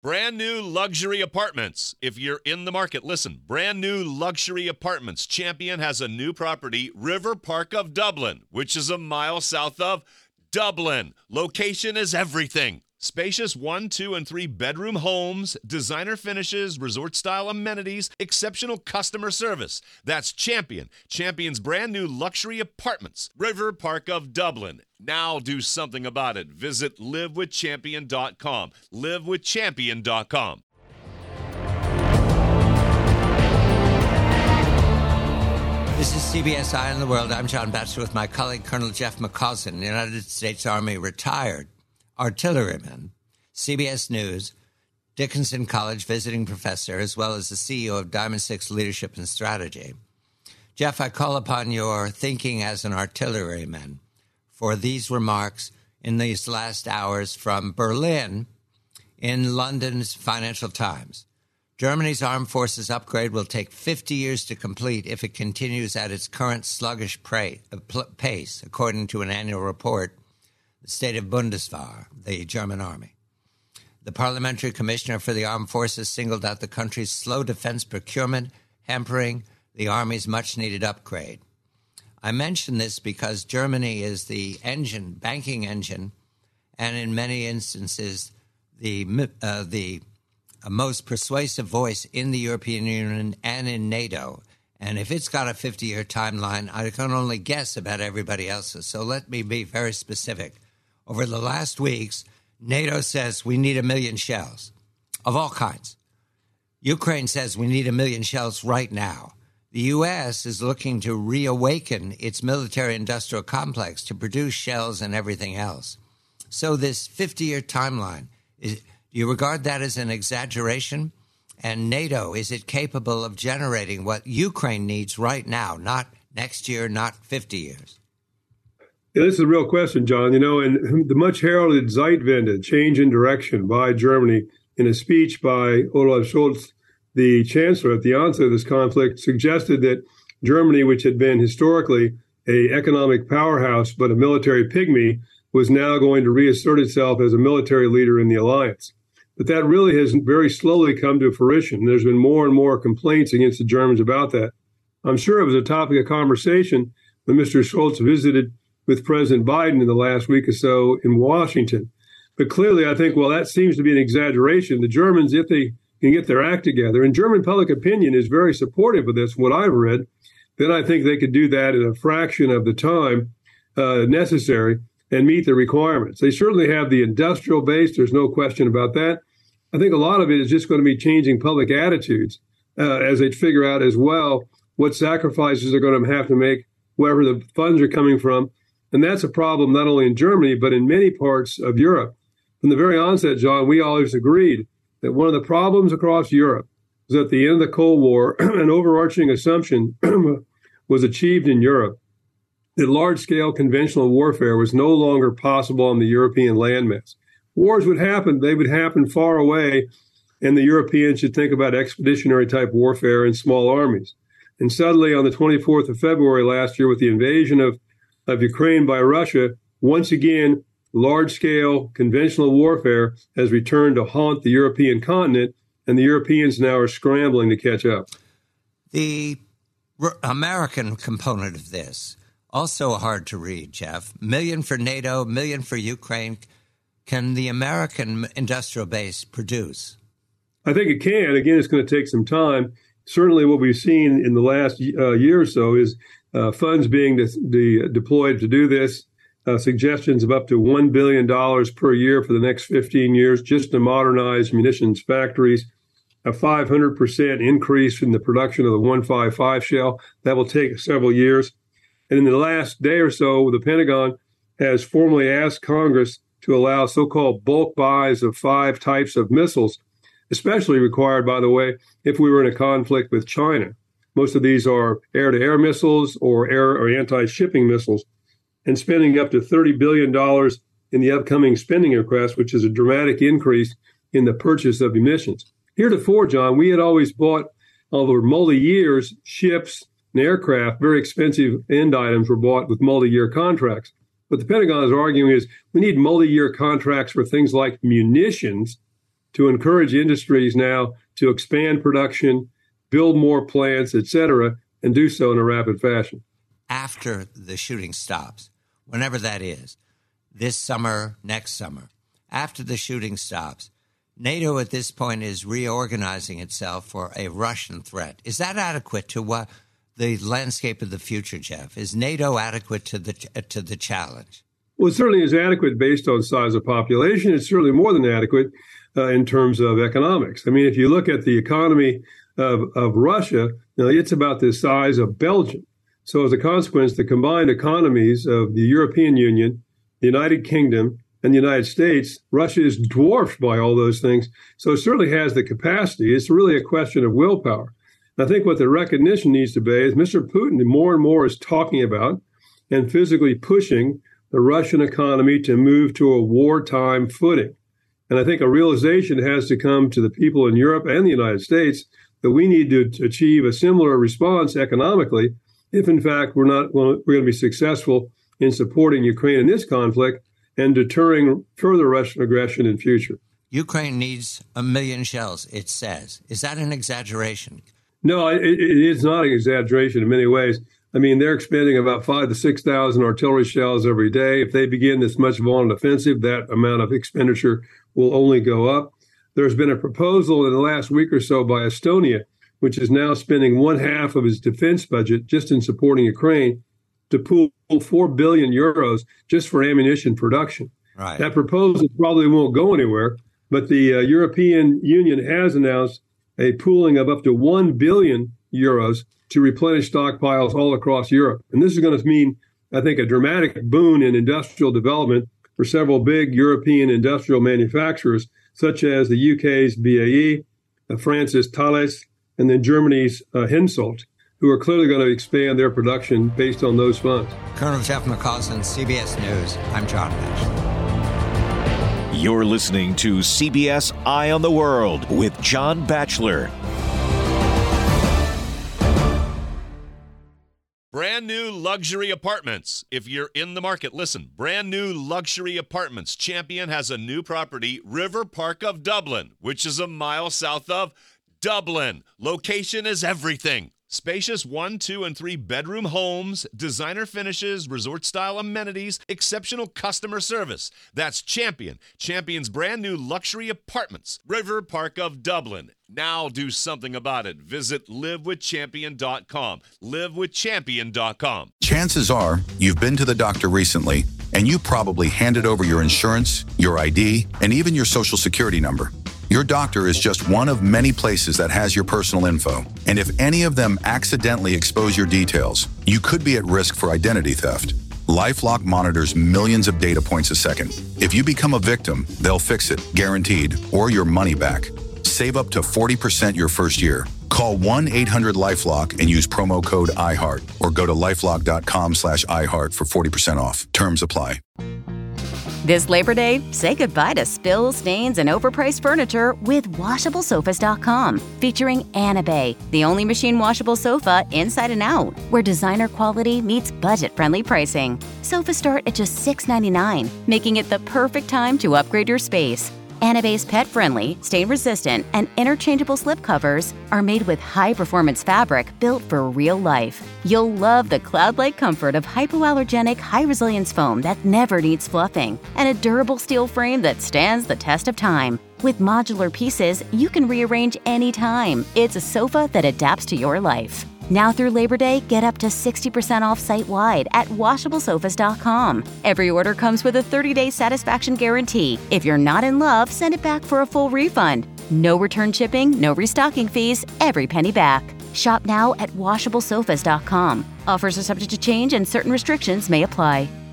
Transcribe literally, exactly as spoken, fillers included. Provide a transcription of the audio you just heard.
Brand new luxury apartments. If you're in the market, listen. Brand new luxury apartments. Champion has a new property, River Park of Dublin, which is a mile south of Dublin. Location is everything. Spacious one, two, and three bedroom homes, designer finishes, resort-style amenities, exceptional customer service. That's Champion. Champion's brand new luxury apartments. River Park of Dublin. Now do something about it. Visit live with champion dot com. live with champion dot com. This is C B S Eye on the World. I'm John Batchelor with my colleague, Colonel Jeff McCausland, United States Army retired artilleryman, C B S News, Dickinson College visiting professor, as well as the C E O of Diamond Six Leadership and Strategy. Jeff, I call upon your thinking as an artilleryman for these remarks in these last hours from Berlin in London's Financial Times. Germany's armed forces upgrade will take fifty years to complete if it continues at its current sluggish pace, according to an annual report, the State of Bundeswehr, the German army. The parliamentary commissioner for the armed forces singled out the country's slow defense procurement, hampering the army's much-needed upgrade. I mention this because Germany is the engine, banking engine, and in many instances, the uh, the most persuasive voice in the European Union and in NATO. And if it's got a fifty-year timeline, I can only guess about everybody else's. So let me be very specific. Over the last weeks, NATO says we need a million shells of all kinds. Ukraine says we need a million shells right now. The U S is looking to reawaken its military-industrial complex to produce shells and everything else. So this fifty-year timeline, is, do you regard that as an exaggeration? And NATO, is it capable of generating what Ukraine needs right now, not next year, not fifty years? Yeah, this is a real question, John. You know, and the much heralded Zeitwende, change in direction by Germany, in a speech by Olaf Scholz, the chancellor at the onset of this conflict, suggested that Germany, which had been historically an economic powerhouse but a military pygmy, was now going to reassert itself as a military leader in the alliance. But that really has very slowly come to fruition. There's been more and more complaints against the Germans about that. I'm sure it was a topic of conversation when Mister Scholz visited with President Biden in the last week or so in Washington. But clearly, I think, well, that seems to be an exaggeration. The Germans, if they can get their act together, and German public opinion is very supportive of this, what I've read, then I think they could do that in a fraction of the time uh, necessary and meet the requirements. They certainly have the industrial base. There's no question about that. I think a lot of it is just going to be changing public attitudes uh, as they figure out as well what sacrifices they're going to have to make, wherever the funds are coming from. And that's a problem not only in Germany, but in many parts of Europe. From the very onset, John, we always agreed that one of the problems across Europe was at the end of the Cold War, an overarching assumption was achieved in Europe that large-scale conventional warfare was no longer possible on the European landmass. Wars would happen, they would happen far away, and the Europeans should think about expeditionary-type warfare in small armies. And suddenly, on the twenty-fourth of February last year, with the invasion of of Ukraine by Russia, once again, large-scale conventional warfare has returned to haunt the European continent, and the Europeans now are scrambling to catch up. The r- American component of this, also hard to read, Jeff. Million for NATO, million for Ukraine. Can the American industrial base produce? I think it can. Again, it's going to take some time. Certainly what we've seen in the last uh, year or so is Uh, funds being de- de- deployed to do this, uh, suggestions of up to one billion dollars per year for the next fifteen years just to modernize munitions factories, a five hundred percent increase in the production of the one fifty-five shell. That will take several years. And in the last day or so, the Pentagon has formally asked Congress to allow so-called bulk buys of five types of missiles, especially required, by the way, if we were in a conflict with China. Most of these are air-to-air missiles or air or anti-shipping missiles, and spending up to thirty billion dollars in the upcoming spending request, which is a dramatic increase in the purchase of munitions. Heretofore, John, we had always bought, over multi-years, ships and aircraft, very expensive end items were bought with multi-year contracts. What the Pentagon is arguing is we need multi-year contracts for things like munitions to encourage industries now to expand production, build more plants, et cetera, and do so in a rapid fashion. After the shooting stops, whenever that is, this summer, next summer, after the shooting stops, NATO at this point is reorganizing itself for a Russian threat. Is that adequate to what the landscape of the future, Jeff? Is NATO adequate to the to the challenge? Well, it certainly is adequate based on size of population. It's certainly more than adequate uh, in terms of economics. I mean, if you look at the economy of, of Russia, you know, it's about the size of Belgium. So as a consequence, the combined economies of the European Union, the United Kingdom, and the United States, Russia is dwarfed by all those things. So it certainly has the capacity. It's really a question of willpower. And I think what the recognition needs to be is Mister Putin more and more is talking about and physically pushing the Russian economy to move to a wartime footing. And I think a realization has to come to the people in Europe and the United States that we need to achieve a similar response economically if, in fact, we're not we're going to be successful in supporting Ukraine in this conflict and deterring further Russian aggression in future. Ukraine needs a million shells, it says. Is that an exaggeration? No, it, it is not an exaggeration in many ways. I mean, they're expending about five to six thousand artillery shells every day. If they begin this much violent offensive, that amount of expenditure will only go up. There's been a proposal in the last week or so by Estonia, which is now spending one half of its defense budget just in supporting Ukraine, to pool four billion euros just for ammunition production. Right. That proposal probably won't go anywhere, but the uh, European Union has announced a pooling of up to one billion euros to replenish stockpiles all across Europe. And this is going to mean, I think, a dramatic boon in industrial development for several big European industrial manufacturers, such as the U K's B A E, uh, France's Thales, and then Germany's uh, Hensoldt, who are clearly going to expand their production based on those funds. Colonel Jeff McCausland, C B S News. I'm John Batchelor. You're listening to C B S Eye on the World with John Batchelor. Brand new luxury apartments. If you're in the market, listen. Brand new luxury apartments. Champion has a new property, River Park of Dublin, which is a mile south of Dublin. Location is everything. Spacious one, two, and three bedroom homes, designer finishes, resort-style amenities, exceptional customer service. That's Champion. Champion's brand new luxury apartments, River Park of Dublin. Now do something about it. Visit live with champion dot com. live with champion dot com. Chances are you've been to the doctor recently, and you probably handed over your insurance, your I D, and even your social security number. Your doctor is just one of many places that has your personal info. And if any of them accidentally expose your details, you could be at risk for identity theft. LifeLock monitors millions of data points a second. If you become a victim, they'll fix it, guaranteed, or your money back. Save up to forty percent your first year. Call one eight hundred LifeLock and use promo code iHeart or go to lifelock.com slash iHeart for forty percent off. Terms apply. This Labor Day, say goodbye to spills, stains, and overpriced furniture with washable sofas dot com, featuring Anabay, the only machine washable sofa inside and out, where designer quality meets budget-friendly pricing. Sofas start at just six ninety-nine, making it the perfect time to upgrade your space. Anabay's pet-friendly, stain-resistant, and interchangeable slipcovers are made with high-performance fabric built for real life. You'll love the cloud-like comfort of hypoallergenic, high-resilience foam that never needs fluffing, and a durable steel frame that stands the test of time. With modular pieces, you can rearrange anytime. It's a sofa that adapts to your life. Now through Labor Day, get up to sixty percent off site-wide at washable sofas dot com. Every order comes with a thirty-day satisfaction guarantee. If you're not in love, send it back for a full refund. No return shipping, no restocking fees, every penny back. Shop now at washable sofas dot com. Offers are subject to change and certain restrictions may apply.